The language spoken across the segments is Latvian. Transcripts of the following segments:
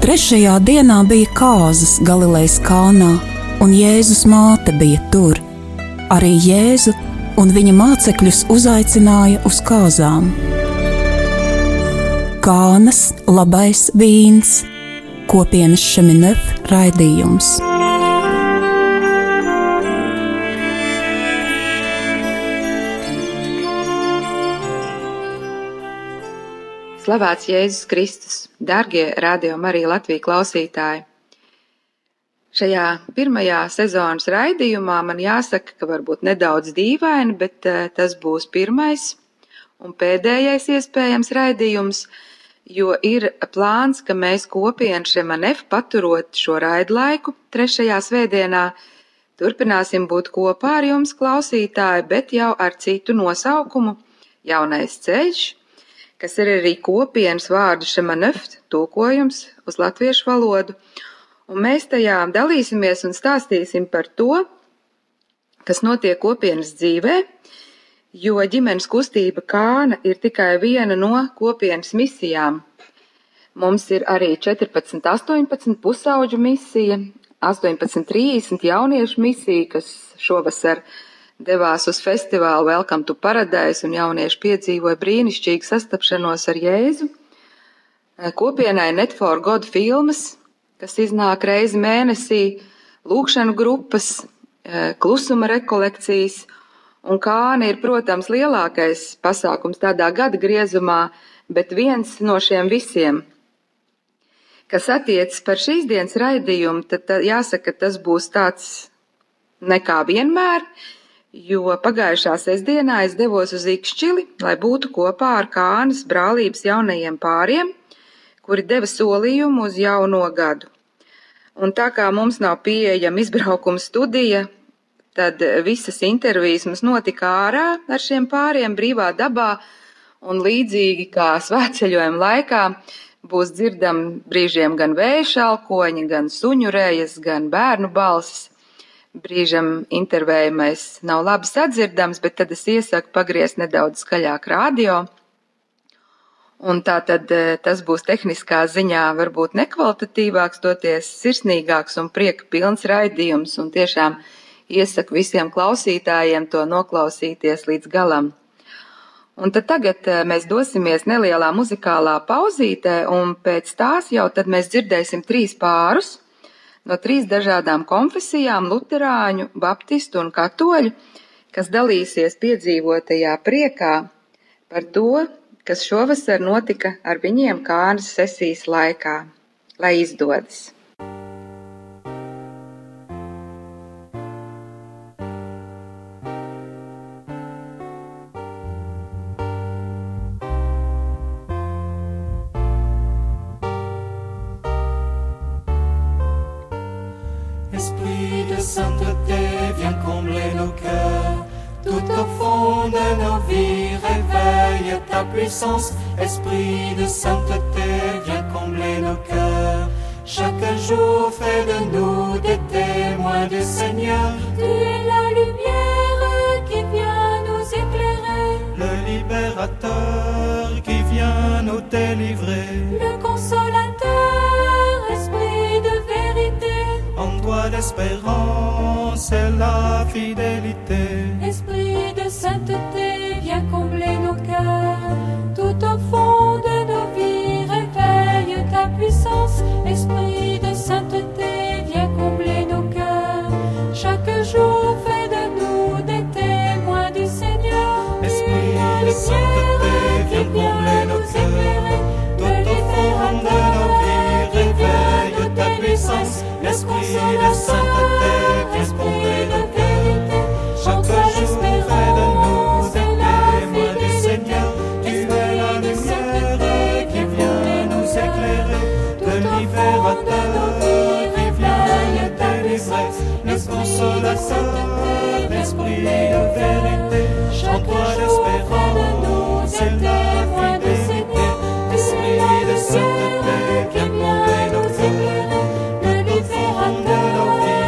Trešajā dienā bija kāzas Galilejas Kānā, un Jēzus māte bija tur. Arī Jēzu un viņa mācekļus uzaicināja uz kāzām. Kānas labais vīns, kopienas Šeminef raidījums. Slavēts Jēzus Kristus, dargie Radio Marija Latvija klausītāji! Šajā pirmajā sezonas raidījumā man jāsaka, ka varbūt nedaudz dīvaini, bet tas būs pirmais un pēdējais iespējams raidījums, jo ir plāns, ka mēs kopienu Šeminef paturot šo raidlaiku trešajā svētdienā, turpināsim būt kopā ar jums klausītāji, bet jau ar citu nosaukumu – Jaunais ceļš, kas ir arī kopienas vārdu Šeminef tulkojums uz latviešu valodu, un mēs tajā dalīsimies un stāstīsim par to, kas notiek kopienas dzīvē, jo ģimenes kustība Kāna ir tikai viena no kopienas misijām. Mums ir arī 14-18 pusauģu misija, 18-30 jauniešu misija, kas šovasar devās uz festivālu Welcome to Paradise, un jaunieši piedzīvoja brīnišķīgu sastapšanos ar Jēzu. Kopienai Net for God filmas, kas iznāk reizi mēnesī, lūkšanu grupas, klusuma rekolekcijas, un Kāna ir, protams, lielākais pasākums tādā gada griezumā, bet viens no šiem visiem. Kas attiecas par šīs dienas raidījumu, tad jāsaka, tas būs tāds nekā vienmēr, jo pagājušā sestdienā es devos uz Ikšķili, lai būtu kopā ar Kānas brālības jaunajiem pāriem, kuri deva solījumu uz jauno gadu. Un tā kā mums nav pieejama izbraukuma studija, tad visas intervijas mums notika ārā ar šiem pāriem brīvā dabā, un līdzīgi kā svētceļojuma laikā būs dzirdam brīžiem gan vēja šalkoņi, gan suņu rejas, gan bērnu balsis. Brīžam intervējumais nav labi sadzirdams, bet tad es iesaku pagriezt nedaudz skaļāk radio. Un tātad tas būs tehniskā ziņā varbūt nekvalitatīvāks, toties sirsnīgāks un prieka pilns raidījums, un tiešām iesaku visiem klausītājiem to noklausīties līdz galam. Un tad tagad mēs dosimies nelielā muzikālā pauzītē, un pēc tās jau tad mēs dzirdēsim 3 pārus, no 3 dažādām konfesijām, luterāņu, baptistu un katoļu, kas dalīsies piedzīvotajā priekā par to, kas šovasar notika ar viņiem Kānas sesijas laikā. Lai izdodas! Esprit de sainteté, viens combler nos cœurs. Tout au fond de nos vies, réveille ta puissance. Esprit de sainteté, viens combler nos cœurs. Chaque jour, fais de nous des témoins du Seigneur. Tu es la lumière qui vient nous éclairer. Le libérateur qui vient nous délivrer. Le consolateur, esprit de vérité. En toi l'espérance et la fidélité. Esprit de sainteté, viens combler nos cœurs. Tout au fond de nos vies, réveille ta puissance. Esprit de sainteté, viens combler nos cœurs. Chaque jour, fais de nous des témoins du Seigneur. Esprit de sainteté, viens combler nos cœurs. Tout au fond de nos vies, réveille ta puissance. Esprit de sainteté, viens combler nos cœurs. Chaque jour, fais de nous des témoins du Seigneur. Tu es la lumière qui vient nous éclairer. Le libérateur qui vient nous délivrer. Le consolateur, l'esprit de vérité. En toi l'espérance et la fidélité. Esprit de sainteté, viens combler nos cœurs. Tout au fond de nos vies,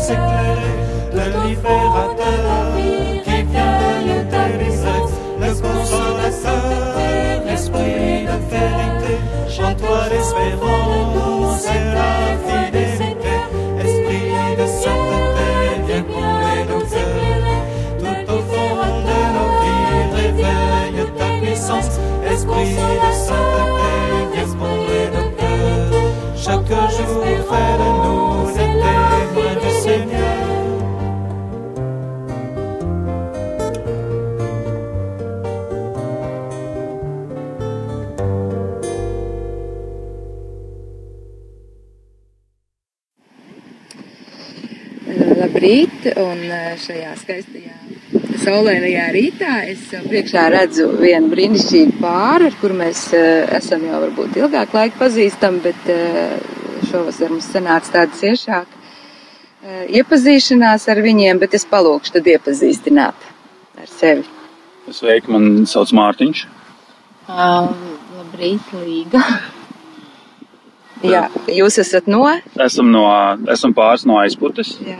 éclairer, de libérateur qui vient de puissance, le consolateur, l'esprit de vérité, chante-toi l'espérance et la fidélité, esprit de sainteté, viens combler nos cœurs, tout au fond de nos vies, réveille ta puissance, esprit de sainteté, viens combler nos cœurs, chaque jour fais de nous des témoins du Seigneur. Labrīt, un šajā skaistajā saulainajā rītā es sev priekšā redzu vienu brīnišķīgu pāri, ar kuru mēs esam jau varbūt ilgāk laika pazīstami, bet šovasar mums sanāca tāda ciešāka iepazīšanās ar viņiem, bet es palūkšu tad iepazīstināt ar sevi. Sveiki, man sauc Mārtiņš. Labrīt, Līga. Jā, jūs esat no? Esam pāris no Aizputes. Jā.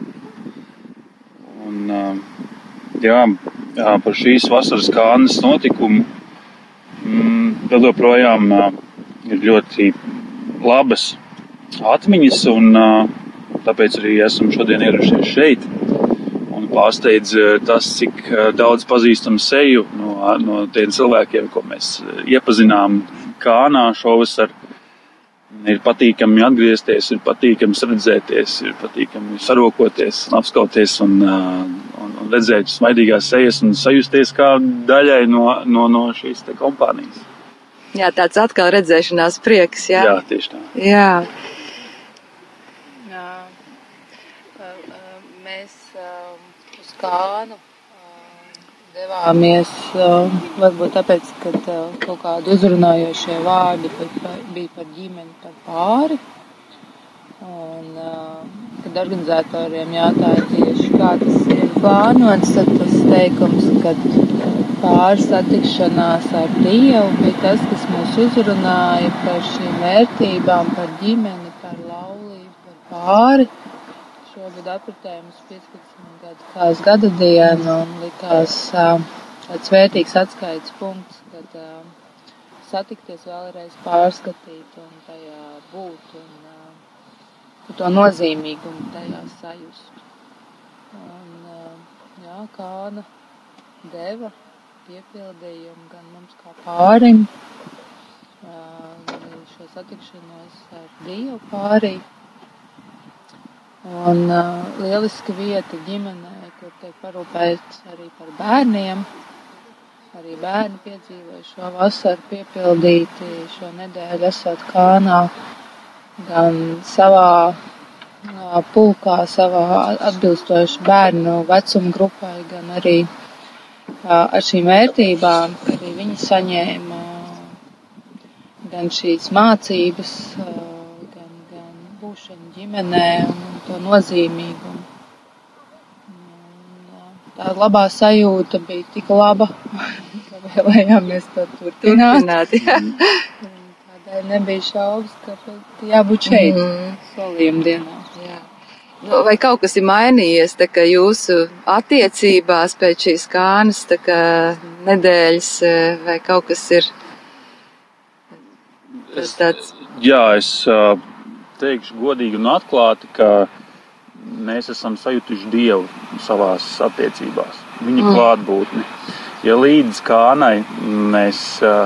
Un, par šīs vasaras Kānas notikumu vēl joprojām ir ļoti labas atmiņas, un tāpēc arī esam šodien ieradušies šeit. Un pārsteidz tas, cik daudz pazīstam seju no tiem cilvēkiem, ko mēs iepazinām Kānā šovasar. Ir patīkami atgriezties, ir patīkami redzēties, ir patīkami sarokoties, apskauties un redzēt smaidīgās sejas un sajusties kā daļai no šīs te kompānijas. Jā, tāds atkal redzēšanās prieks, jā? Jā, tieši tā. Jā. Mēs uz Kānu devāmies, varbūt tāpēc, ka kaut kādi uzrunājošie vārdi bija par ģimeni, par pāri. Un, kad organizatoriem jautāja tieši, kā tas ir plānots, tad tas teikums, ka pāri satikšanās ar Dievu bija tas, kas mūs uzrunāja par šīm vērtībām, par ģimeni, par laulību, par pāri. Šogad apritējums 15 gada dienu un likās tāds vērtīgs atskaites punkts, kad satikties vēlreiz pārskatīt un tajā būt un to nozīmīgumu tajā sajust. Un Kāna deva piepildījumu gan mums kā pārim, šo satikšanos ar Dievu pārī. Un lieliska vieta ģimenē, kur tiek parūpēts arī par bērniem. Arī bērni piedzīvoja šo vasaru piepildīti, šo nedēļu esot Kānā, gan savā pulkā, savā atbilstoši bērnu vecuma grupai, gan arī ar šīm vērtībām, ka arī viņi saņēma gan šīs mācības, gan būšanu ģimenē un to nozīmīgumu. Tā labā sajūta bija tik laba, ka vēlējāmies to turpināt. Tādēļ nebija šaubas, ka jābūt šeit solījuma dienā. Jā. Vai kaut kas ir mainījies, tā kā jūsu attiecībās pēc šīs Kānas, tā kā nedēļas, vai kaut kas ir tāds? Jā, es teikšu godīgi un atklāti, ka mēs esam sajutuši Dievu savās attiecībās, viņa klātbūtni. Ja līdz Kānai mēs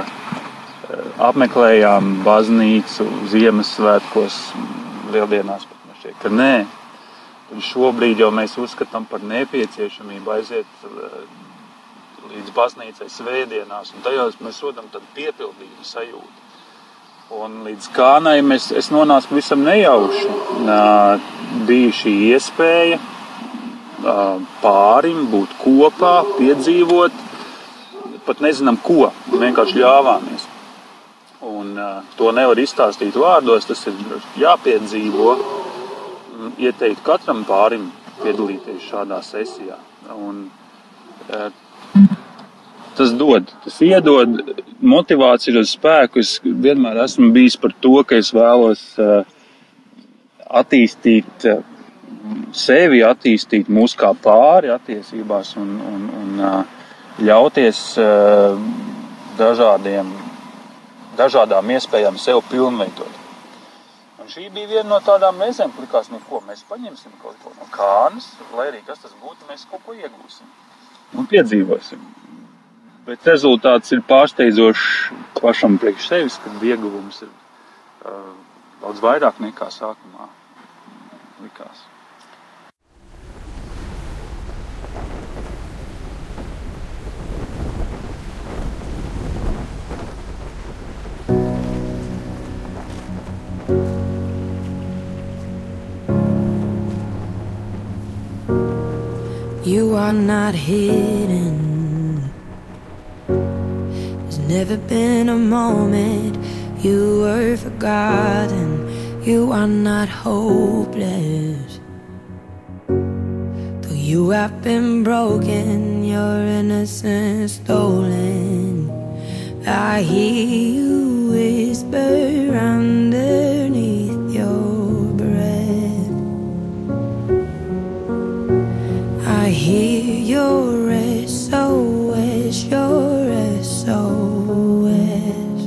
apmeklējām baznīcu Ziemassvētkos, lieldienās, pat man šķiet, ka nē, tad šobrīd jau mēs uzskatām par nepieciešamību aiziet līdz baznīcai svētdienās, un tajās mēs rodam tādu piepildījumu sajūtu. Un līdz Kānai es nonācu visam nejauši. Bija šī iespēja pārim būt kopā, piedzīvot, pat nezinām ko, vienkārši ļāvāmies. Un to nevar izstāstīt vārdos, tas ir jāpiedzīvo, ieteikt katram pārim piedalīties šādā sesijā. Un tas iedod motivāciju uz spēku. Es vienmēr esmu bijis par to, ka es vēlos attīstīt sevi attīstīt mūs kā pāri attiecībās un ļauties dažādām iespējām sev pilnveidot. Un šī bija viena no tādām reizēm, kur likās, ko mēs paņemsim kaut ko no Kānas, lai arī kas tas būtu, mēs kaut ko iegūsim un piedzīvosim. Bet rezultāts ir pārsteidzošs pašam priekš sevis, kad ieguvums ir daudz vairāk nekā sākumā likās. You are not hidden. There's never been a moment you were forgotten. You are not hopeless. Though you have been broken, your innocence stolen, I hear you whisper underneath your breath. I hear your SOS, your SOS.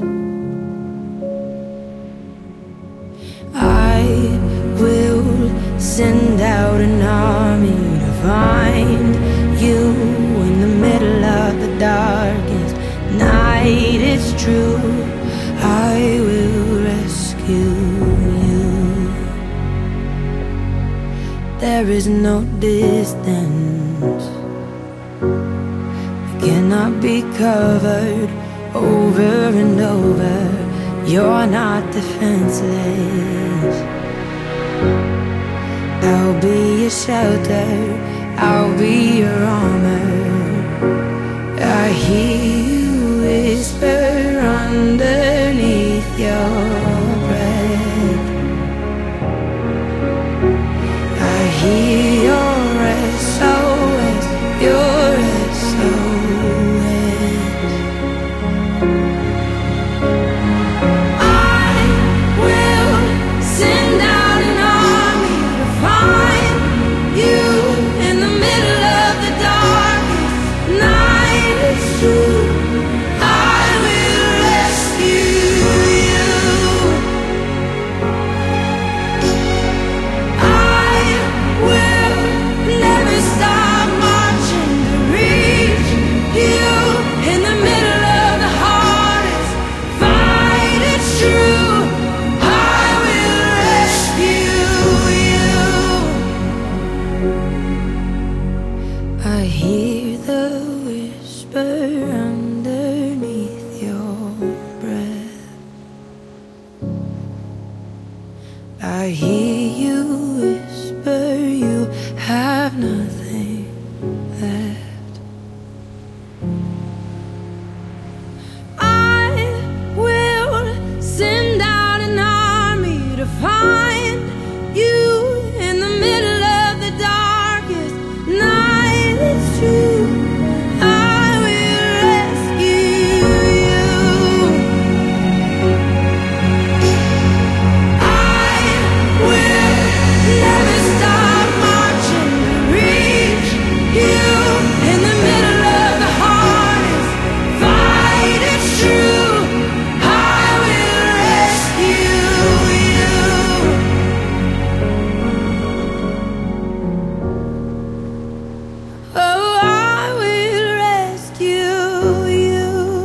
I will send out an army to find you in the middle of the darkest night. It's true, I will rescue you. There is no distance that cannot be covered over and over. You're not defenseless. I'll be your shelter, I'll be your armor. I hear you whisper underneath your breath. I hear your SOS, your SOS. I will send out an army to find you in the middle of the darkest night. It's true, I will rescue you. I will never stop marching to reach you in the middle of the hardest fight. It's true, I will rescue you. I hear the whisper underneath your breath. I hear you whisper you have nothing left. I will send out an army to find you in the middle of the darkest night. It's true, I will rescue you. I will never stop marching to reach you in the middle of the hardest fight. It's true, I will rescue you. Oh, I will rescue you.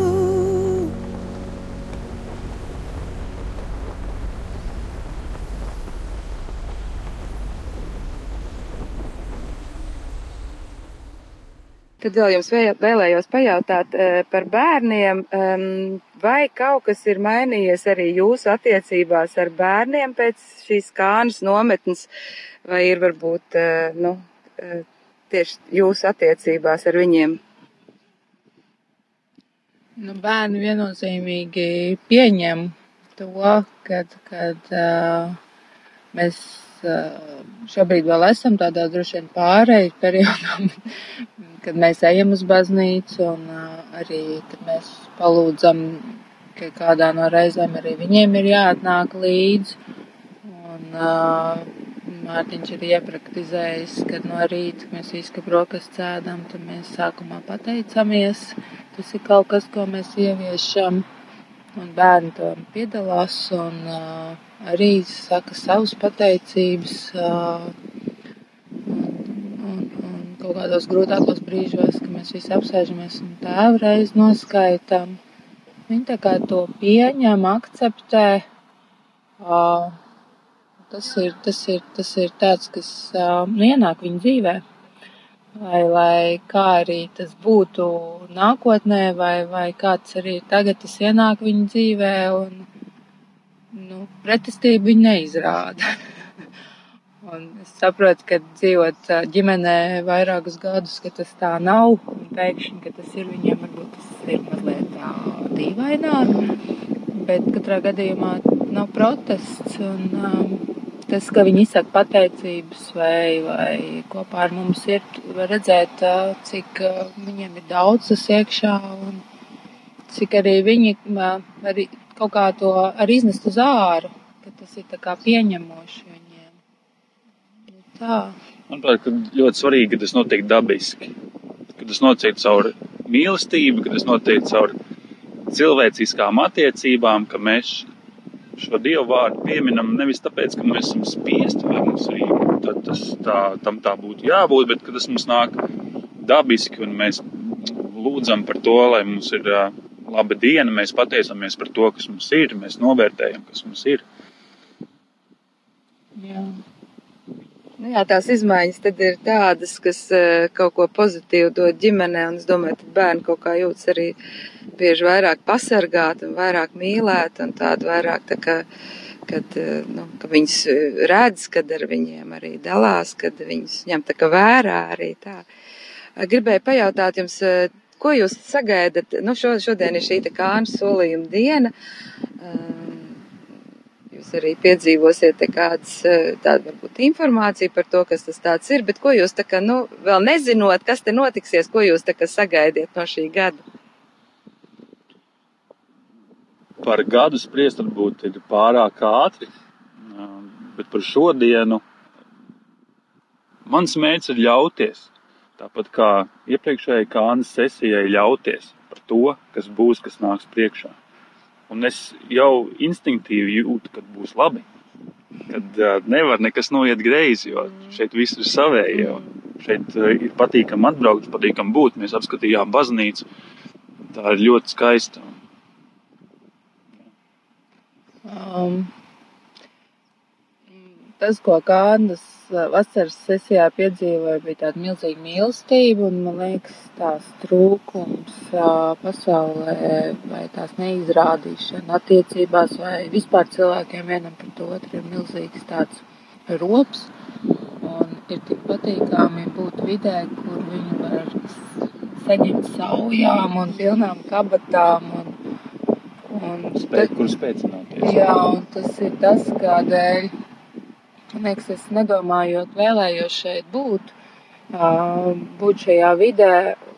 Tad vēl jums vēlējos pajautāt par bērniem, vai kaut kas ir mainījies arī jūsu attiecībās ar bērniem pēc šīs Kānas nometnes, vai ir varbūt tieši jūsu attiecībās ar viņiem? Bērni viennozīmīgi pieņem to, kad mēs šobrīd vēl esam tādā droši vien pārejas periodā, kad mēs ejam uz baznīcu un arī, kad mēs palūdzam, ka kādā no reizēm arī viņiem ir jāatnāk līdzi. Un Mārtiņš ir iepraktizējis, kad no rīta mēs īsti brokastu ēdam, tad mēs sākumā pateicamies. Tas ir kaut kas, ko mēs ieviešam, un bērni to piedalās, un arī saka savus pateicības, un kaut kādos grūtākos brīžos, ka mēs visi apsēžamies un tēvu reizi noskaitam. Viņi tā kā to pieņem, akceptē. Tas ir tāds, kas ienāk viņa dzīvē. Lai kā arī tas būtu nākotnē, vai kāds arī tagad tas ienāk viņa dzīvē, un pretestību viņa neizrāda. Un es saprotu, ka dzīvot ģimenē vairākus gadus, ka tas tā nav, un pēkšņi, ka tas ir viņiem, varbūt tas ir mazliet tā dīvaināk, bet katrā gadījumā nav protests, un tas, ka viņi izsaka pateicības vai kopā ar mums ir, var redzēt, cik viņiem ir daudz tas iekšā, un cik arī viņi arī kaut kā to arī iznest uz āru, ka tas ir tā kā pieņemoši viņiem. Tā. Manuprāt, ka ļoti svarīgi, ka tas notiek dabiski, ka tas notiek caur mīlestību, ka tas notiek caur cilvēciskām attiecībām, ka mēs šo Dievu vārdu pieminam nevis tāpēc, ka mēs esam spiesti, vai mums arī tam tā būtu jābūt, bet ka tas mums nāk dabiski, un mēs lūdzam par to, lai mums ir laba diena, mēs pateicamies par to, kas mums ir, mēs novērtējam, kas mums ir. Jā. Jā, tās izmaiņas tad ir tādas, kas kaut ko pozitīvu dod ģimenē, un es domāju, tad bērni kaut kā jūtas arī bieži vairāk pasargāt un vairāk mīlēt, un tādu vairāk tā kā, ka viņas redz, kad ar viņiem arī dalās, kad viņas ņem tā kā vērā arī tā. Gribēju pajautāt jums, ko jūs sagaidat, šodien ir šī tā Kānu solījuma diena, jūs arī piedzīvosiet kādas tāda varbūt informācija par to, kas tas tāds ir, bet ko jūs tā kā, vēl nezinot, kas te notiksies, ko jūs tā kā sagaidiet no šī gada? Par gadu spriest varbūt ir pārāk ātri, bet par šodienu mans mērķis ir ļauties, tāpat kā iepriekšējai Kānas sesijai ļauties par to, kas būs, kas nāks priekšā. Un es jau instinktīvi jūtu, kad būs labi, kad nevar nekas noiet greizi, jo šeit viss ir savēji, šeit ir patīkam atbraukt, patīkam būt, mēs apskatījām baznīcu, tā ir ļoti skaista. Tas, ko Kānas vasaras sesijā piedzīvoja, bija tāda milzīga mīlestība, un man liekas tās trūkums pasaulē vai tās neizrādīšana attiecībās vai vispār cilvēkiem vienam pret otru ir milzīgs tāds rops, un ir tik patīkami būt vidē, kur viņi var saņemt saujām un pilnām kabatām un kur spēcināties. Jā, un tas ir tas, kādēļ, man liekas, es nedomājot vēlējos šeit būt šajā vidē,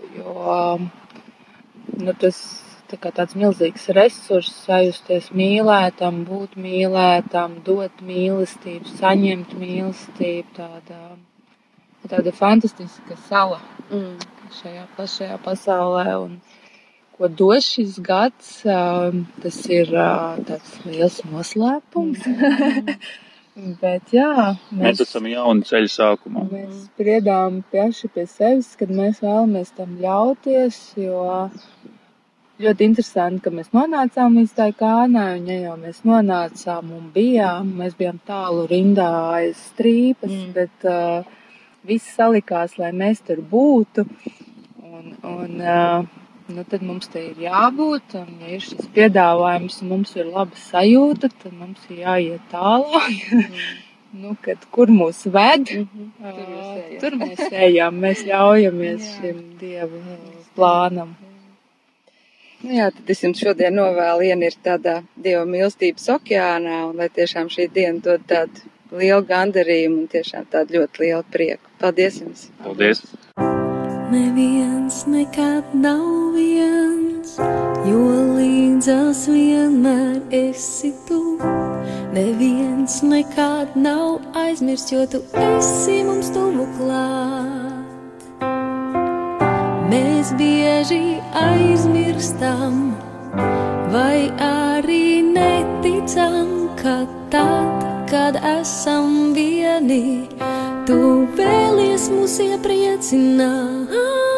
jo tas tā kā tāds milzīgs resurs, sajusties mīlētam, būt mīlētam, dot mīlestību, saņemt mīlestību, tāda fantastiska sala šajā plašajā pasaulē, un ko dos šis gads, tas ir tāds liels noslēpums. Bet jā, mēs esam jauni ceļa sākumā. Mēs spriedām paši pie sevis, kad mēs vēlamies tam ļauties, jo ļoti interesanti, ka mēs nonācām līdz tai Kānai, un ja jau mēs nonācām un mēs bijām tālu rindā aiz strīpas, bet viss salikās, lai mēs tur būtu, un tad mums te ir jābūt, un ja ir šis piedāvājums, un mums ir laba sajūta, tad mums ir jāiet tālāk. Kad kur mūs ved, tur mēs ejam, mēs ļaujamies šim Dieva plānam. Jā, tad es jums šodien novēlu ienirt tādā Dieva mīlestības okeānā, un lai tiešām šī diena dod tādu lielu gandarījumu un tiešām tādu ļoti lielu prieku. Paldies jums! Paldies! Neviens nekad nav viens, jo līdzās vienmēr esi tu. Neviens nekad nav aizmirst, jo tu esi mums tuvu klāt. Mēs bieži aizmirstam, vai arī neticam, ka tad, kad esam vieni, tu vēlies mūs iepriecināt.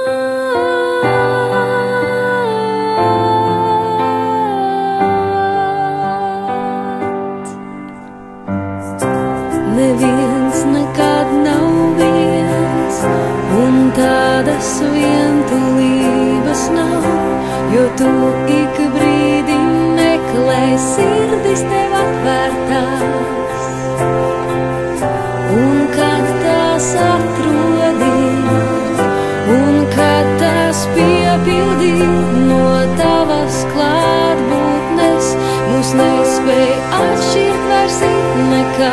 Neviens nekad nav viens, un tādas vientulības nav, jo tu ik brīdi meklē sirdis tev atvērtās. Un kad tās atrodi, un kad tās piepildi no tavas klātbūtnes, mūs nespēj atšķirt vairs nekā.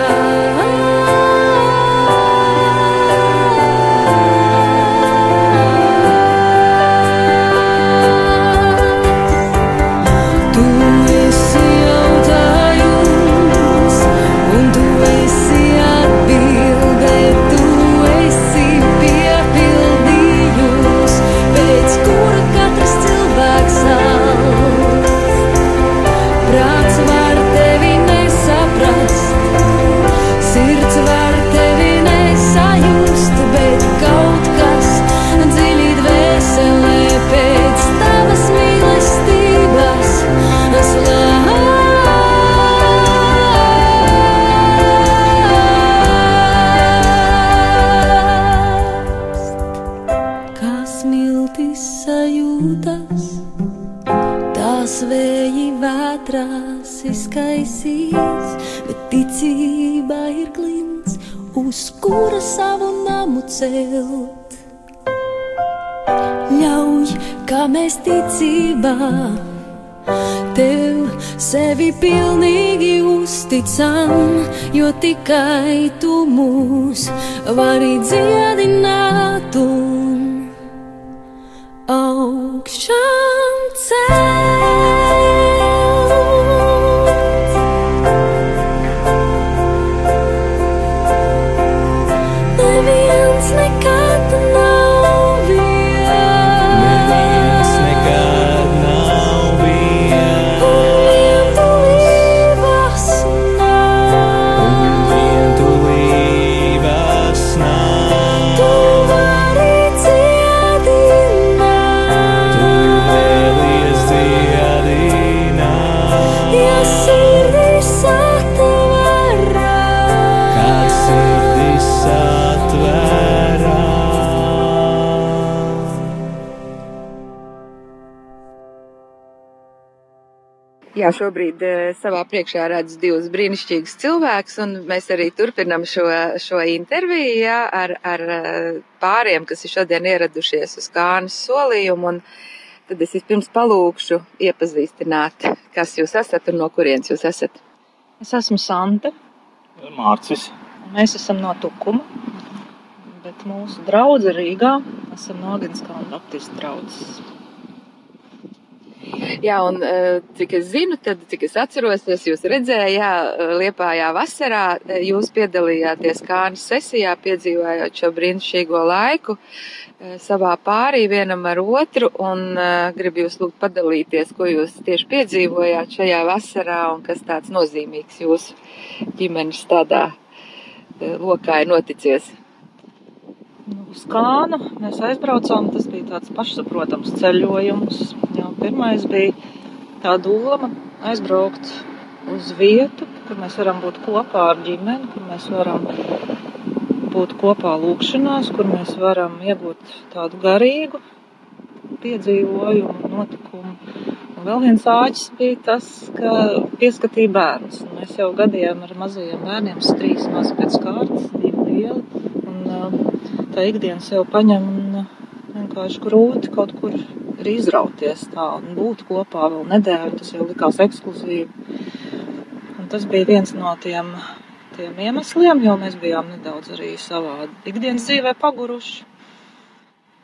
Izkaisīs, bet ticībā ir klints, uz kura savu namu celt. Ļauj, kā mēs ticībā tev sevi pilnīgi uzticam, jo tikai tu mūs vari dziedināt un augšām celt. Jā, šobrīd savā priekšā redzu divus brīnišķīgus cilvēkus, un mēs arī turpinam šo interviju, jā, ar pāriem, kas ir šodien ieradušies uz Kānas solījumu, un tad es vispirms palūkšu iepazīstināt, kas jūs esat un no kurienes jūs esat. Es esmu Sante. Mārcis. Mēs esam no Tukuma, bet mūsu draudze Rīgā esam no Agenskalna baptistu draudzes. Jā, un cik es zinu, tad, cik es atceros, es jūs redzēju, jā, Liepājā vasarā, jūs piedalījāties Kānas sesijā, piedzīvājot šo brīnišķīgo laiku savā pārī vienam ar otru, un gribu jūs lūgt padalīties, ko jūs tieši piedzīvojāt šajā vasarā, un kas tāds nozīmīgs jūsu ģimenes tādā lokā ir noticies. Uz Kānu mēs aizbraucām, tas bija tāds pašsaprotams ceļojums. Jau pirmais bija tā doma aizbraukt uz vietu, kur mēs varam būt kopā ar ģimeni, kur mēs varam būt kopā lūkšanās, kur mēs varam iegūt tādu garīgu piedzīvojumu, notikumu. Un vēl viens āķis bija tas, ka pieskatīja bērnus. Un mēs jau gadījām ar mazajiem bērniem 3 maz pēc kārtas, 2 lieli. Tā ikdiena sev paņem un vienkārši grūti kaut kur ir izrauties tā un būt kopā vēl nedēļu, tas jau likās ekskluzīvi. Un tas bija viens no tiem iemesliem, jo mēs bijām nedaudz arī savā ikdienas dzīvē paguruši.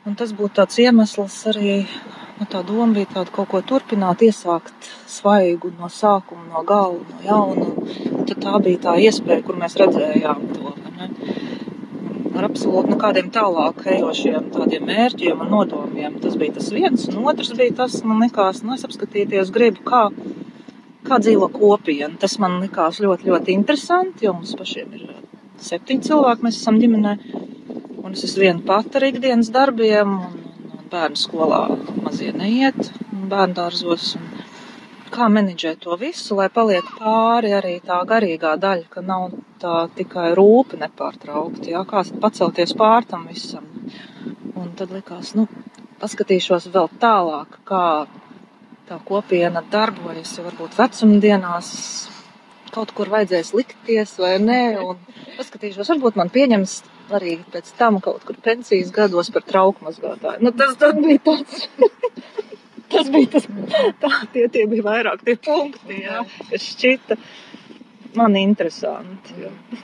Un tas būtu tāds iemesls arī, tā doma bija tāda kaut ko turpināt, iesākt svaigu no sākuma, no gala, no jauna. Un tad tā bija tā iespēja, kur mēs redzējām to, ne? Ar absolūti nekādiem tālāk ejošiem tādiem mērķiem un nodomiem. Tas bija tas viens, un otrs bija tas, man likās, es apskatīties gribu, kā dzīvo kopiena. Tas man likās ļoti, ļoti interesanti, jo mums pašiem ir 7 cilvēki, mēs esam ģimenē. Un es esmu viena pati ar ikdienas darbiem, un bērnu skolā mazie neiet, bērnu dārzos. Kā menedžēt to visu, lai paliek pāri arī tā garīgā daļa, ka nav tā tikai rūpe nepārtraukti, kā pacelties pār tam visam. Un tad likās, paskatīšos vēl tālāk, kā tā kopiena darbojas, ja varbūt vecumdienās kaut kur vajadzēs likties vai nē, un paskatīšos, varbūt man pieņems arī pēc tam kaut kur pensijas gados par trauku mazgātāju. Tas bija tāds, tas bija tas, tie bija vairāk tie punkti, kas šķita man interesanti.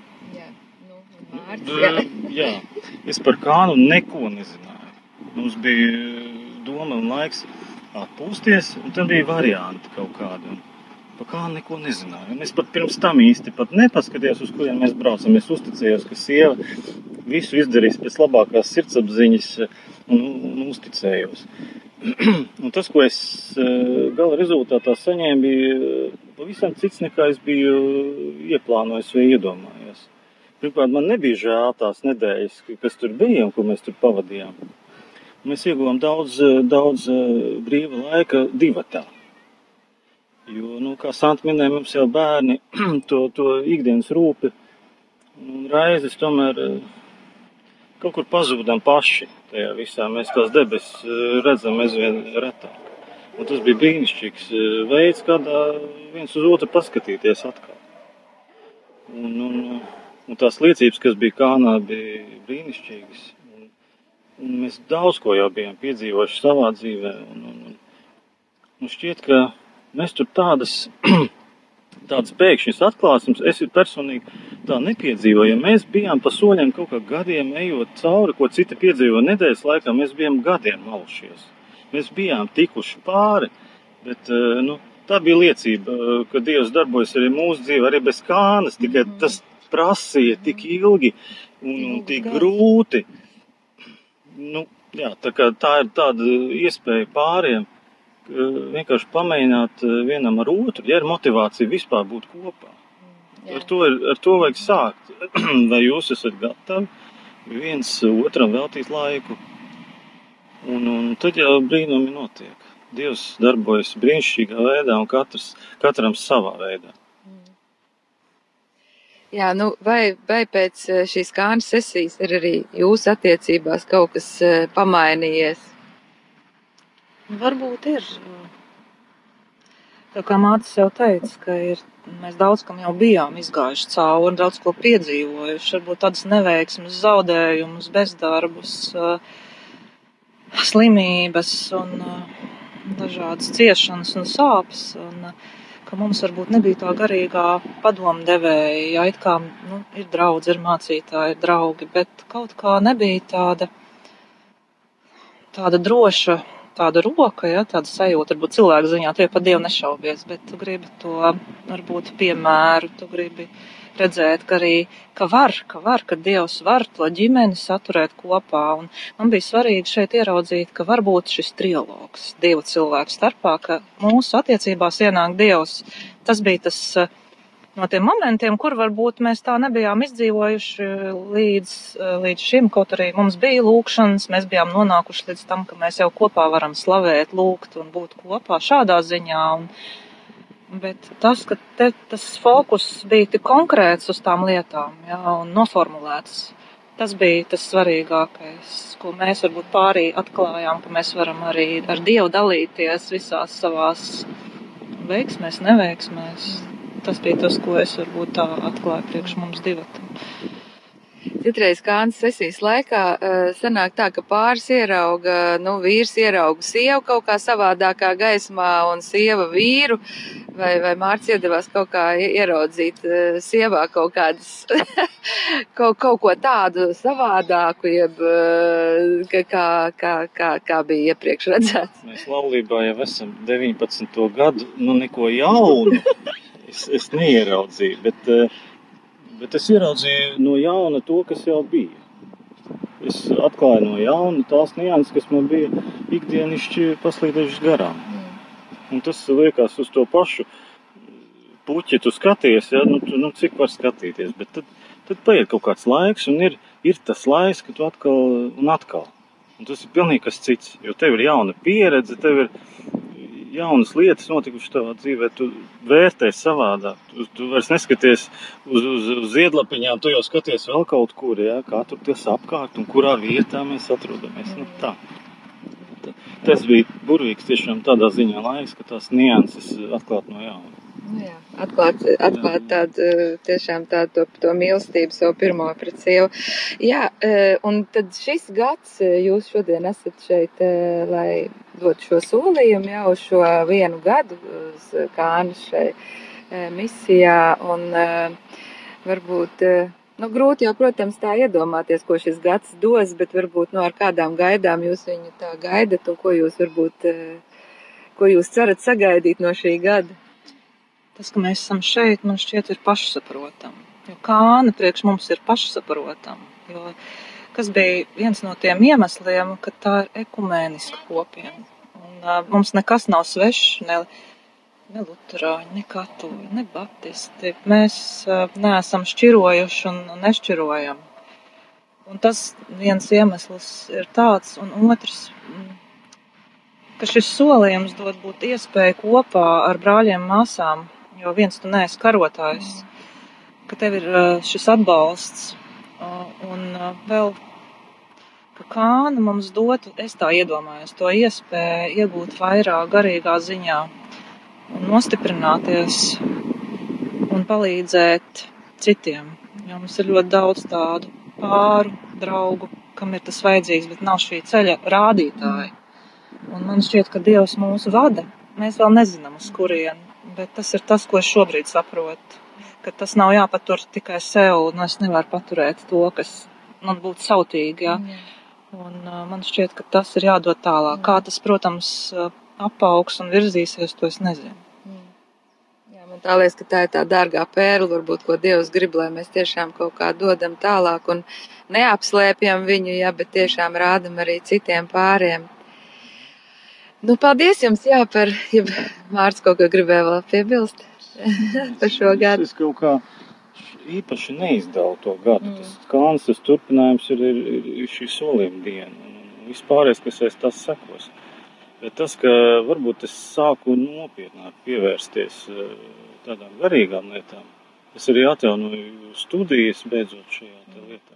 Jā, es par Kānu neko nezināju. Mums bija doma un laiks atpūsties, un tad bija varianti kaut kādi. Par Kānu neko nezināju. Un es pat pirms tam īsti pat nepaskatījos, uz kurien mēs braucam. Es uzticējos, ka sieva visu izdarīs pēc labākās sirdsapziņas un uzticējos. Un tas, ko es gala rezultātā saņēmu, bija pavisam cits, nekā es biju ieplānojis vai iedomājies. Pirmkārt, man nebija žēl tās nedēļas, kas tur bija un ko mēs tur pavadījām. Mēs ieguvām daudz brīva laika divatā. Jo, kā Santa minēja, mums jau bērni to ikdienas rūpi un raizes tomēr kaut kur pazūdam paši tajā visā. Mēs tās debesis redzam aizvien retāk. Un tas bija brīnišķīgs veids, kādā viens uz otru paskatīties atkal. Un tās liecības, kas bija Kānā, bija brīnišķīgas. Un mēs daudz ko jau bijām piedzīvojuši savā dzīvē. Un šķiet, ka mēs tur tādas pēkšņas atklāsmes, es personīgi tā nepiedzīvoju. Ja mēs bijām pa soļiem kaut kā gadiem ejot cauri, ko citi piedzīvo nedēļas laikā, mēs bijām gadiem malušies. Mēs bijām tikuši pāri, bet tā bija liecība, ka Dievs darbojas arī mūsu dzīvē, arī bez Kānas, tikai tas prasīja tik ilgi un tik grūti. Tā ir tāda iespēja pāriem, vienkārši pamēģināt vienam ar otru, ja ir motivācija vispār būt kopā. Ar to vajag sākt. Vai jūs esat gatavi viens otram veltīt laiku? Un tad jau brīnumi notiek. Dievs darbojas brīnišķīgā veidā un katram savā veidā. Jā, vai pēc šīs Kānas sesijas ir arī jūsu attiecībās kaut kas pamainījies? Varbūt ir. Tā kā mātes jau teica, ka mēs daudz kam jau bijām izgājuši cauri, daudz ko piedzīvojuši, varbūt tādas neveiksmes, zaudējumus, bezdarbus, slimības un dažādas ciešanas un sāpes, un ka mums varbūt nebija tā garīgā padomdevēja, it kā ir draudzi, ir mācītāji, ir draugi, bet kaut kā nebija tāda droša, tāda roka, tāda sajūta, varbūt cilvēku ziņā, tu jau par Dievu nešaubies, bet tu gribi to, varbūt, piemēru, tu gribi redzēt, ka Dievs var to ģimeni saturēt kopā, un man bija svarīgi šeit ieraudzīt, ka varbūt šis trialogs 2 cilvēku starpā, ka mūsu attiecībās ienāk Dievs, tas bija tas no tiem momentiem, kur varbūt mēs tā nebijām izdzīvojuši līdz šim, kaut arī mums bija lūkšanas, mēs bijām nonākuši līdz tam, ka mēs jau kopā varam slavēt, lūgt un būt kopā šādā ziņā. Bet tas, ka tas fokus bija tik konkrēts uz tām lietām, un noformulēts, tas bija tas svarīgākais, ko mēs varbūt pārī atklājām, ka mēs varam arī ar Dievu dalīties visās savās veiksmēs, neveiksmēs. Tas bija tas, ko es varbūt tā atklāju priekš mums divatam. Citreiz Kānas sesijas laikā sanāk tā, ka pāris ierauga, vīrs ierauga sievu kaut kā savādākā gaismā un sieva vīru, vai Mārts iedevās kaut kā ieraudzīt sievā kaut kādas, kaut ko tādu savādāku, jeb kā bija iepriekš redzēts. Mēs laulībā jau esam 19. gadu, neko jaunu es neieraudzīju, bet es ieraudzīju no jauna to, kas jau bija. Es atklāju no jauna tās nianses, kas man bija ikdienišķi paslīdējušas garām. Un tas liekas uz to pašu puķi, tu skaties, ja, cik var skatīties, bet tad paiet kaut kāds laiks, un ir tas laiks, ka tu atkal un atkal. Un tas ir pilnīgi kas cits, jo tev ir jauna pieredze, tev ir jaunas lietas notikušas tavā dzīvē, tu vērtēs savādāk, tu vairs neskaties uz ziedlapiņām, tu jau skaties vēl kaut kur, ja, kā tur tas apkārt un kurā vietā mēs atrodamies. Tā. Tas bija burvīgs tiešām tādā ziņā laiks, ka tās nianses atklāt no jauna. Jā, atklāt tādu, tiešām tādu to mīlestību savu pirmo pret sievu. Jā, un tad šis gads jūs šodien esat šeit, lai dot šo solījumu jau uz šo 1 gadu uz Kānas šai misijā, un varbūt, grūti jau, protams, tā iedomāties, ko šis gads dos, bet varbūt, ar kādām gaidām jūs viņu tā gaidat, un ko jūs varbūt, ko jūs cerat sagaidīt no šī gada? Tas, ka mēs esam šeit, man šķiet, ir pašsaprotam. Jo Kāna priekš mums ir pašsaprotam. Jo kas bija viens no tiem iemesliem, ka tā ir ekumēniska kopiena. Un mums nekas nav svešs, ne luterāņi, ne katoļi, ne baptisti. Mēs neesam šķirojuši un nešķirojam. Un tas viens iemesls ir tāds, un otrs, ka šis solījums dod būt iespēju kopā ar brāļiem māsām, jo viens tu neesi karotājs, ka tev ir šis atbalsts, un vēl, ka Kāna mums dotu, es tā iedomājos, to iespēju iegūt vairāk garīgā ziņā un nostiprināties un palīdzēt citiem, jo mums ir ļoti daudz tādu pāru, draugu, kam ir tas vajadzīgs, bet nav šī ceļa rādītāji. Un man šķiet, ka Dievs mūs vada, mēs vēl nezinām uz kurieni, bet tas ir tas, ko es šobrīd saprotu, ka tas nav jāpatur tikai sev, un es nevaru paturēt to, kas man būtu sautīgi, jā. Un man šķiet, ka tas ir jādod tālāk. Kā tas, protams, apaugs un virzīsies, to es nezinu. Jā, man tā liekas, ka tā ir tā dārgā pērla, varbūt, ko Dievs grib, lai mēs tiešām kaut kā dodam tālāk un neapslēpjam viņu, jā, bet tiešām rādam arī citiem pāriem. Paldies jums, jā, ja Mārts kaut ko gribēja vēl piebilst par šo gadu. Es kaut kā īpaši neizdalu to gadu. Tas Kānas turpinājums ir šī solījuma diena. Un vispārējais, kas aiz tas sekos. Bet tas, ka varbūt es sāku nopietnāk pievērsties tādām garīgām lietām. Es arī atjaunoju studijas beidzot šajā lietā.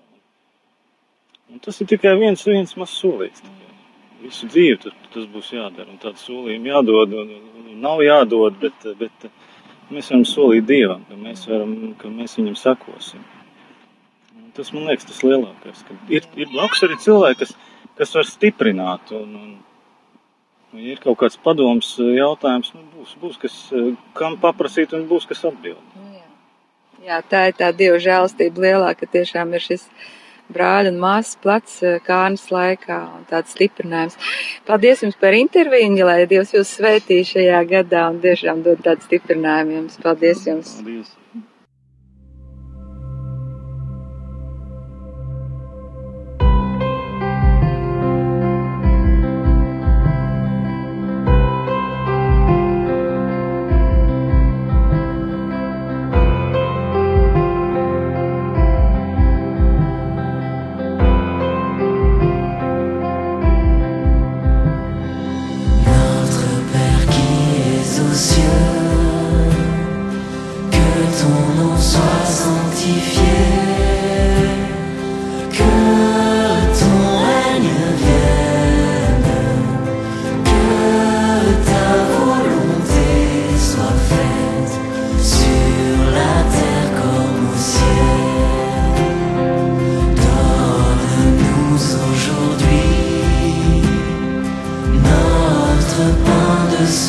Un tas ir tikai viens mazs solīts. Visu dzīvi tas būs jādara, un tādu solījumu jādod, un nav jādod, bet mēs varam solīt Dievam, ka mēs viņam sekosim. Un tas, man liekas, tas lielākais, ka ir blakus arī cilvēki, kas var stiprināt, un ja ir kaut kāds padoms jautājums, būs kas, kam paprasīt, un būs kas atbild. Jā, tā ir tā Dieva žēlastība lielā, ka tiešām ir šis brāļa un māsas plats Kānas laikā un tāds stiprinājums. Paldies jums par interviju, lai Dievs jūs svētī šajā gadā un tiešām dod tādu stiprinājumu jums. Paldies jums! Paldies! Que ton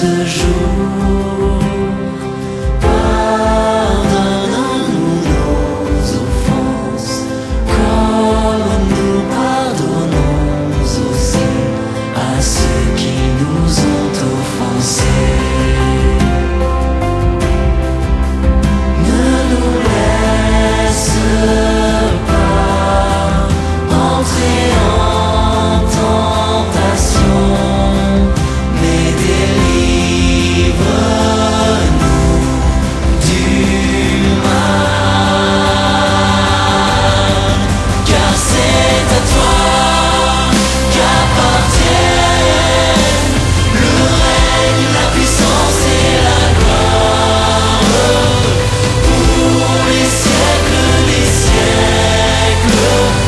ce jour. Pardonne-nous nos offenses, comme nous pardonnons aussi à ceux qui nous ont offensés. Ne nous laisse pas entrer en tentation, mais délivre-nous du mal. Car c'est à toi qu'appartiennent le règne, la puissance et la gloire pour les siècles des siècles.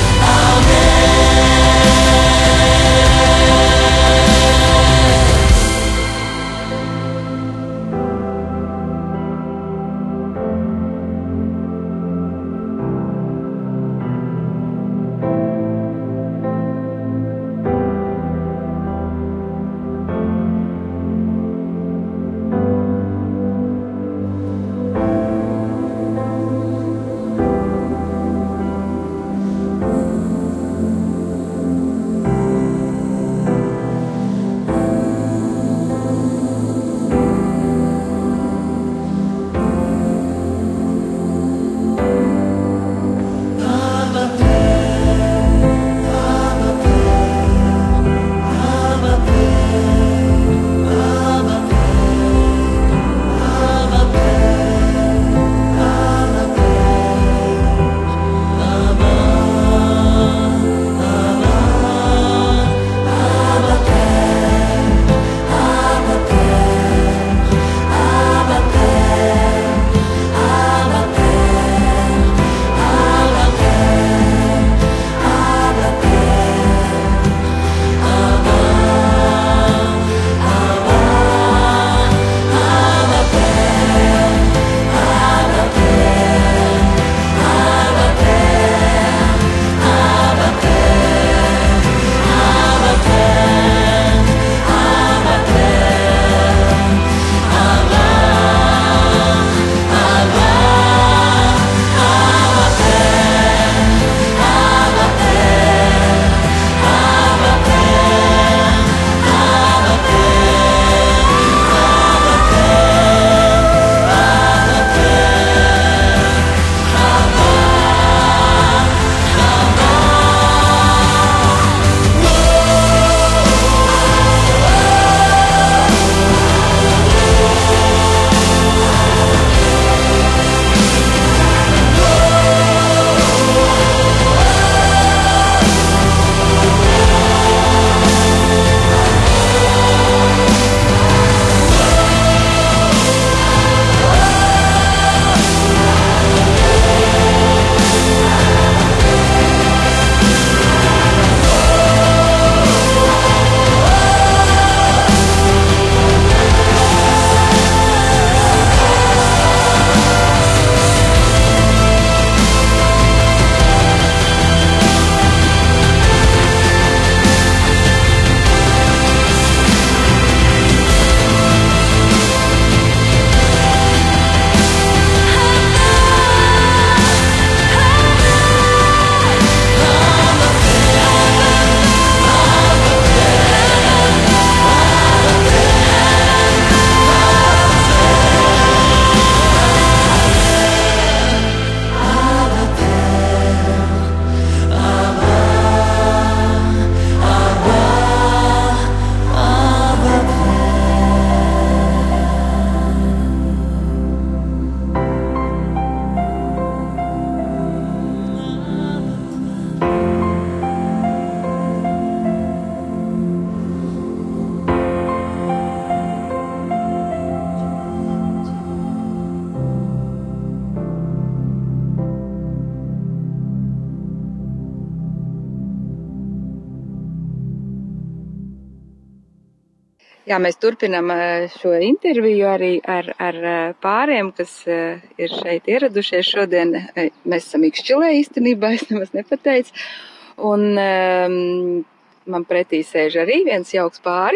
Jā, mēs turpinam šo interviju arī ar pāriem, kas ir šeit ieradušies šodien. Mēs esam Ikšķilē īstenībā, es nemaz nepateicu. Un man pretī sēž arī viens jauks pāris.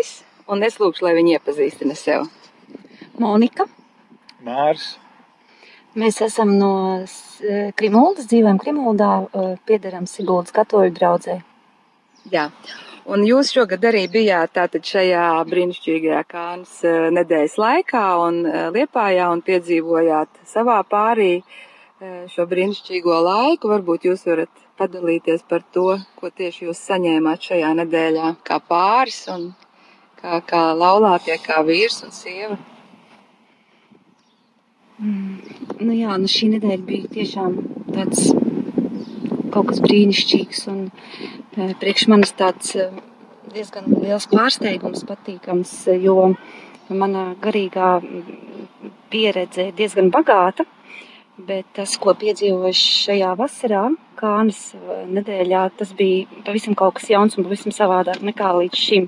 un es lūkšu, lai viņi iepazīstina sev. Monika. Māris. Mēs esam no Krimuldas, dzīvojam Krimuldā, piederam Siguldas katoļu draudzē. Jā, un jūs šogad arī bijāt tātad šajā brīnišķīgajā Kānas nedēļas laikā un Liepājā un piedzīvojāt savā pārī šo brīnišķīgo laiku. Varbūt jūs varat padalīties par to, ko tieši jūs saņēmāt šajā nedēļā kā pāris un kā laulātie, kā vīrs un sieva. Nu jā, šī nedēļa bija tiešām tāds kaut kas brīnišķīgs un priekš manis tāds diezgan liels pārsteigums, patīkams, jo mana garīgā pieredze ir diezgan bagāta, bet tas, ko piedzīvoju šajā vasarā, Kānas nedēļā, tas bija pavisam kaut kas jauns un pavisam savādāk nekā līdz šim.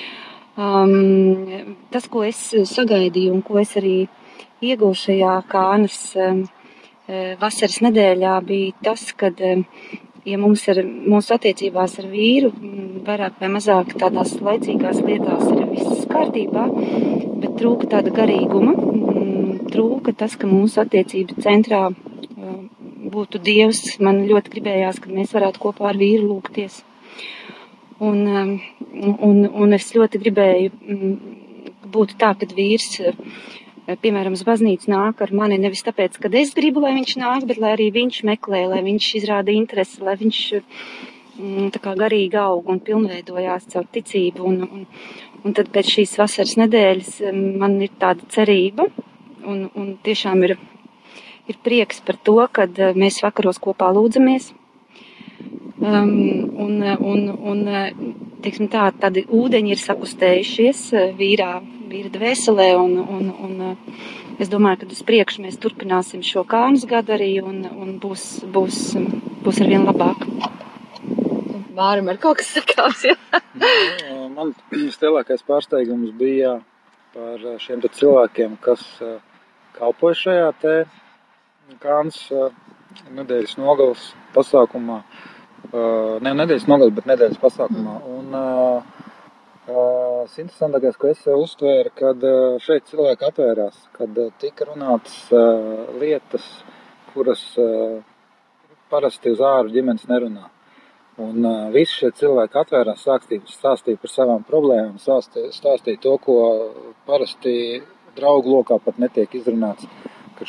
Tas, ko es sagaidīju un ko es arī ieguvu šajā Kānas vasaras nedēļā, bija tas, kad, ja mūsu attiecībās ar vīru vairāk vai mazāk tādās laicīgās lietās ir viss kārtībā, bet trūka tāda garīguma, trūka tas, ka mūsu attiecība centrā būtu Dievs. Man ļoti gribējās, ka mēs varētu kopā ar vīru lūgties. Un es ļoti gribēju būt tā, kad vīrs, piemēram, uz baznīcu nāk ar mani nevis tāpēc, kad es gribu, lai viņš nāk, bet lai arī viņš meklē, lai viņš izrāda interesi, lai viņš tā kā garīgi aug un pilnveidojās caur ticību. Un tad pēc šīs vasaras nedēļas man ir tāda cerība un tiešām ir prieks par to, kad mēs vakaros kopā lūdzamies. Teiksim tā, tādi ūdeņi ir sakustējušies vīra dvēselē un es domāju, ka uz priekšu mēs turpināsim šo Kānas gadu arī un būs arvien labāk. Mārim ar kaut kas sakās, jā? Man lielākais pārsteigums bija par šiem cilvēkiem, kas kalpoja šajā te Kānas nedēļas nogalas pasākumā. Ne nedēļas nogaļa, bet nedēļas pasākumā. Un interesantākais, ko es uztvēru, kad šeit cilvēki atvērās, kad tika runātas lietas, kuras parasti uz āru ģimenes nerunā. Un visi šie cilvēki atvērās, stāstīja par savām problēmām, stāstīja to, ko parasti draugu lokā pat netiek izrunāts. Ka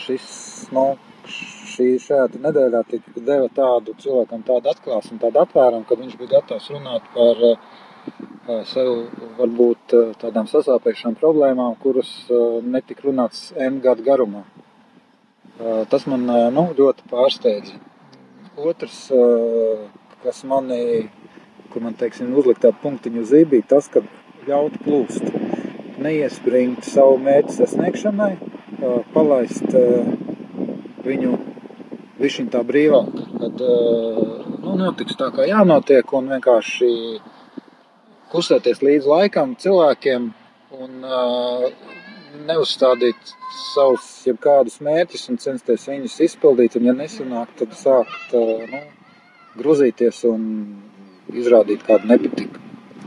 šajā nedēļā deva tādu cilvēkam tādu atklāsmu, tādu atvērumu, kad viņš bija gatavs runāt par sev varbūt tādām sasāpējušām problēmām, kuras netika runāts N gadu garumā. Tas man ļoti pārsteidza. Otrs, kas kur man teiksim uzlikt tādu punktiņu uz i, bija tas, ka ļaut plūst, neiespringt savu mērķu sasniegšanai, palaist viņu višķiņ tā brīvāk, kad notiks tā, kā jānotiek, un vienkārši kustēties līdz laikam cilvēkiem un neuzstādīt savus jebkādus mērķus un censties viņus izpildīt, un ja nesanāk, tad sākt grozīties un izrādīt kādu nepatiku.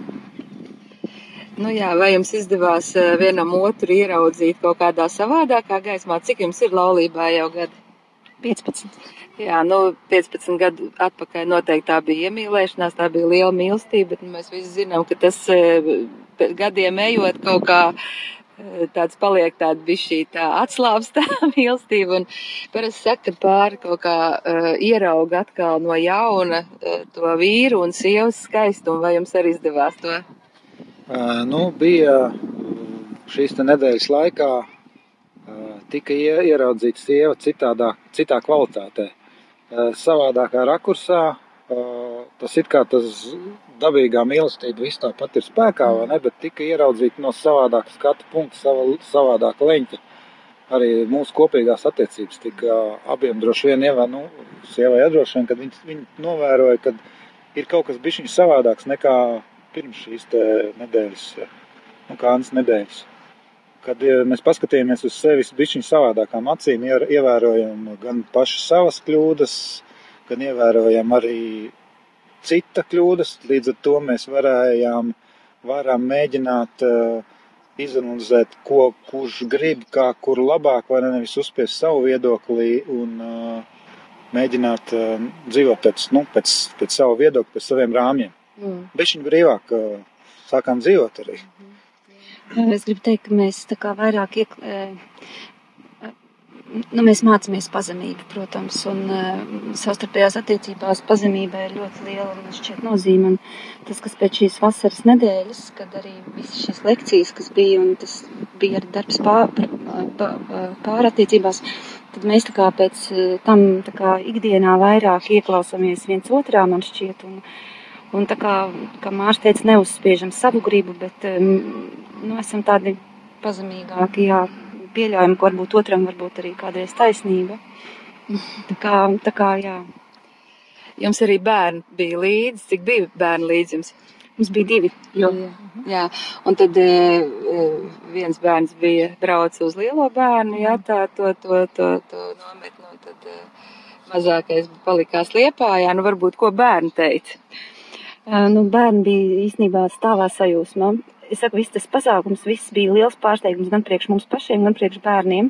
Nu jā, vai jums izdevās vienam otru ieraudzīt kaut kādā savādākā gaismā? Cik jums ir laulībā jau gadi? 15. Jā, 15 gadu atpakaļ noteikti tā bija iemīlēšanās, tā bija liela mīlestība, bet mēs visi zinām, ka tas gadiem ejot kaut kā tāds paliek tāda bišķītā atslābstā mīlestība, un parasti saka, ka pāri kaut kā ierauga atkal no jauna to vīru un sievas skaistumu, vai jums arī izdevās to? Bija šīs nedēļas laikā tika ieraudzīta sieva citā kvalitātē, savādākā rakursā. Tas it kā tas dabīgā mīlestība viss tāpat ir spēkā, vai ne, bet tika ieraudzīta no savādāka skatu punkta, savādāka leņķa. Arī mūsu kopīgās attiecības tika abiem droši vien sievai droši vien, kad viņi novēroja, kad ir kaut kas bišķiņš savādāks nekā pirms šīs te nedēļas, Kānas nedēļas. Kad mēs paskatījāmies uz sevis bišķiņ savādākām acīm, ievērojam gan paši savas kļūdas, gan ievērojam arī cita kļūdas, līdz ar to mēs varam mēģināt izanalizēt, kurš grib, kur labāk, vai nevis uzspiest savu viedoklī un mēģināt dzīvot pēc savu viedokli, pēc saviem rāmjiem. Bišķiņ brīvāk sākām dzīvot arī. Es gribu teikt, ka mēs tā kā vairāk mēs mācāmies pazemību, protams, un savstarpējās attiecībās pazemība ir ļoti liela un šķiet nozīme. Un tas, kas pēc šīs vasaras nedēļas, kad arī visas šīs lekcijas, kas bija, un tas bija arī darbs pārattiecībās, tad mēs tā kā pēc tam tā kā ikdienā vairāk ieklausāmies viens otrā, man šķiet, un tā kā Mārs teica, neuzspiežam savu gribu, bet esam tādi pazemīgāki, jā, pieļaujam, ka varbūt otram varbūt arī kādreiz taisnība. Tā kā, jā. Jums arī bērni bija līdzi. Cik bija bērni līdzi jums? Mums bija 2. Jā. Un tad viens bērns brauc uz lielo bērnu, jā, to nometni, un tad mazākais palikās Liepājā. Varbūt, ko bērni teica? Bērni bija īstenībā stāvā sajūsmā. Es saku, viss tas pasākums, viss bija liels pārsteigums gan priekš mums pašiem, gan priekš bērniem.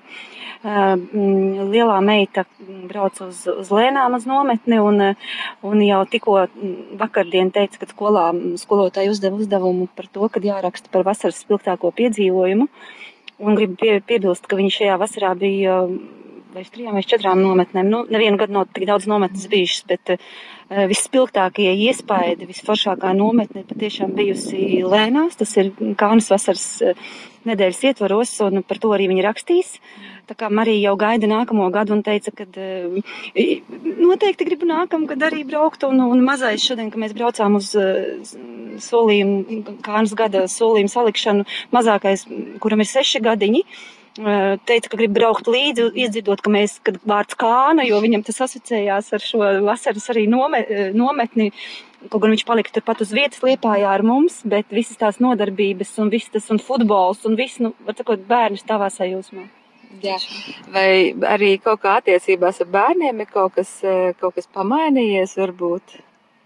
Lielā meita brauc uz Lēnām uz nometni un jau tikko vakardien teica, ka skolotāji uzdeva uzdevumu par to, kad jāraksta par vasaras spilgtāko piedzīvojumu. Un gribu piebilst, ka viņi šajā vasarā bija vai 3 vai 4 nometnēm. Nevienu gadu nav tik daudz nometnes bijušas, bet visspilgtākie iespaidi, visforšākā nometne patiešām bijusi Lēnās. Tas ir Kānas vasaras nedēļas ietvaros, un par to arī viņi rakstīs. Tā kā Marija jau gaida nākamo gadu un teica, ka noteikti gribu nākamgad arī braukt, un mazais šodien, kad mēs braucām uz solījumu, Kānas gada solījumu salikšanu, mazākais, kuram ir 6 gadiņi, teica, ka grib braukt līdzi, iedzirdot, kad vārds Kāna, jo viņam tas asociējās ar šo vasaras arī nometni, kaut gan viņš palika turpat uz vietas Liepājā ar mums, bet visas tās nodarbības un viss tas un futbols un viss, var sakot, bērni stāvā sajūsmā. Jā. Vai arī kaut kā attiecībās ar bērniem ir kaut kas pamainījies varbūt?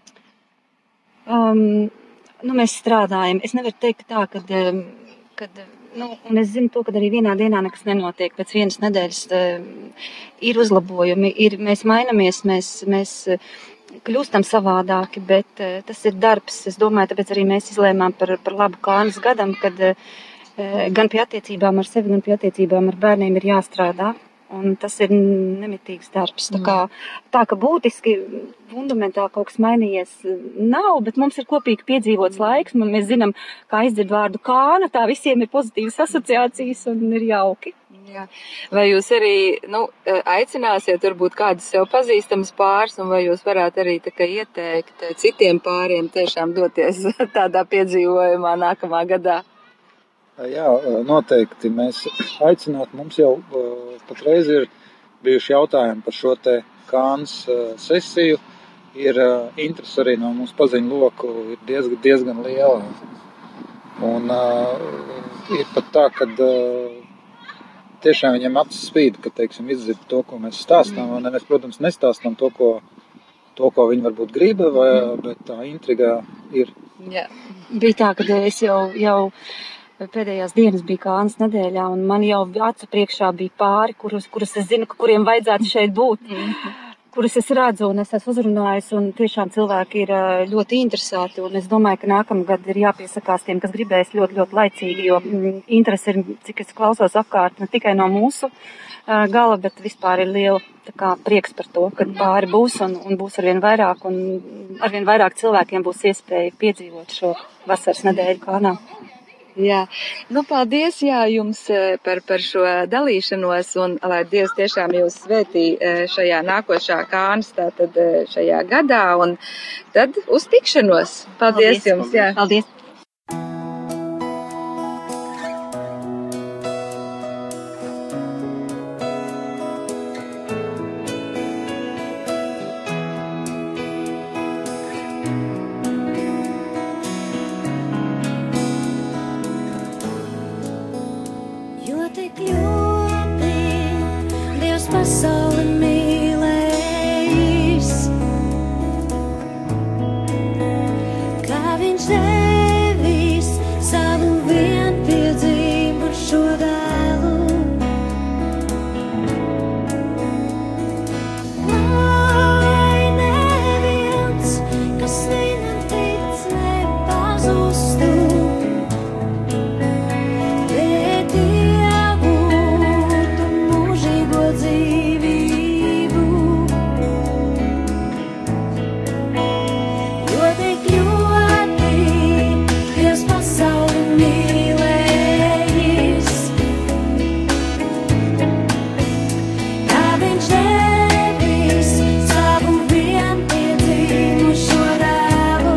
Mēs strādājam. Es nevaru teikt tā, kad un es zinu to, ka arī vienā dienā nekas nenotiek. Pēc vienas nedēļas ir uzlabojumi, mēs mainamies, mēs kļūstam savādāki, bet tas ir darbs. Es domāju, tāpēc arī mēs izlēmām par labu Kānas gadam, kad gan pie attiecībām ar sevi, gan pie attiecībām ar bērniem ir jāstrādā. Un tas ir nemitīgs darbs. Tā ka būtiski, fundamentāli kaut kas mainījies nav, bet mums ir kopīgi piedzīvots laiks, un mēs zinām, kā izdzird vārdu Kāna, tā visiem ir pozitīvas asociācijas un ir jauki. Jā. Vai jūs arī aicināsiet varbūt kādus sev pazīstamus pāris, un vai jūs varētu arī ieteikt citiem pāriem tiešām doties tādā piedzīvojumā nākamā gadā? Jā, noteikti. Mēs aicināt, mums jau patreiz ir bijuši jautājumi par šo te Kānas sesiju. Ir interesi arī no mūsu paziņu loku, ir diezgan liela. Un ir pat tā, kad tiešām viņiem acis spīd, ka, teiksim, izdzird to, ko mēs stāstām. Un mēs, protams, nestāstām to, ko viņi varbūt grib, bet tā intriga ir. Jā. Bija tā, kad es jau pēdējās dienas bija Kānas nedēļā, un man jau acu priekšā bija pāri, kurus es zinu, kuriem vajadzētu šeit būt, kurus es redzu, un es esmu uzrunājis, un tiešām cilvēki ir ļoti interesēti, un es domāju, ka nākamgad ir jāpiesakās tiem, kas gribēs ļoti, ļoti laicīgi, jo interesi ir, cik es klausos apkārt, ne tikai no mūsu gala, bet vispār ir liela prieks par to, kad pāri būs, un būs arvien vairāk, un arvien vairāk cilvēkiem būs iespēja piedzīvot šo vasaras nedēļu Kānā. Jā, paldies jums par šo dalīšanos, un lai Dievs tiešām jūs svētī šajā nākošā Kānas, tātad šajā gadā, un tad uz tikšanos. Paldies jums, jā. Paldies. Pasauli mīlējis, kā viņš dēļ. nepazustu. Bet Dievu, tu mūžīgo dzīvību, jo tik ļoti Dievs pasauli mīlējis, kā Viņš devis savu vienpiedzimušo dēlu,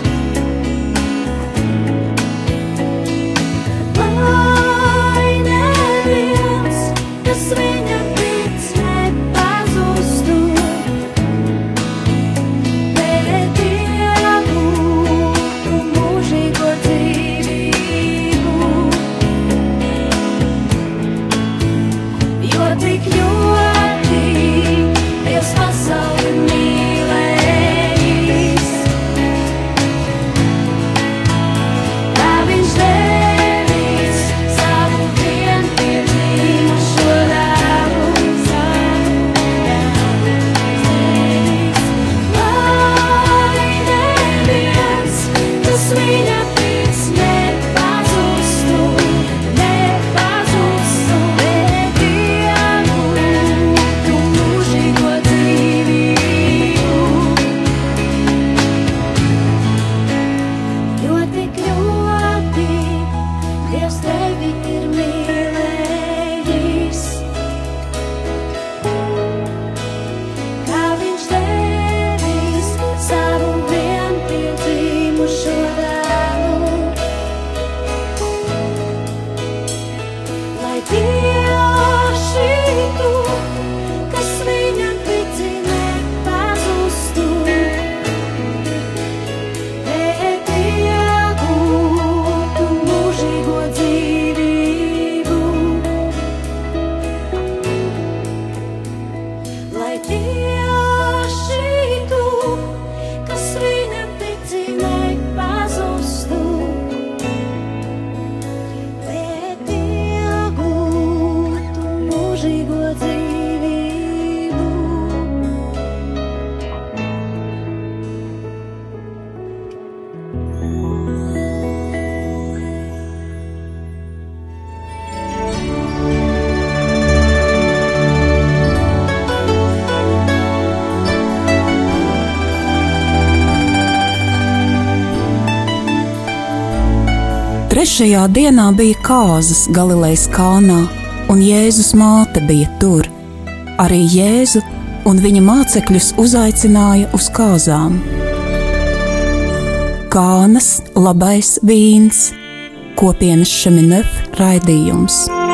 lai neviens, kas Viņam tic, nepazustu, bet Dievu, tu mūžīgo dzīvību, jo tik ļoti Dievs pasauli mīlējis, kā Viņš devis savu vienpiedzimušo dēlu, lai neviens, kas Viņam tic, nepazustu, bet Dievu, tu mūžīgo dzīvību, jo tik ļoti Dievs tevi ir mīlējis, kā Viņš devis savu vienpiedzimušo dēlu, lai tieši tu, kas Viņam tici, nepazustu, bet Dievu, tu mūžīgo dzīvību, lai tieši tu, kas Viņam tici, nepazustu, bet Dievu, tu mūžīgo dzīvību. Trešajā dienā bija kāzas Galilejas Kānā, un Jēzus māte bija tur. Arī Jēzu un viņa mācekļus uzaicināja uz kāzām. Kānas labais vīns, kopienas Šeminef raidījums.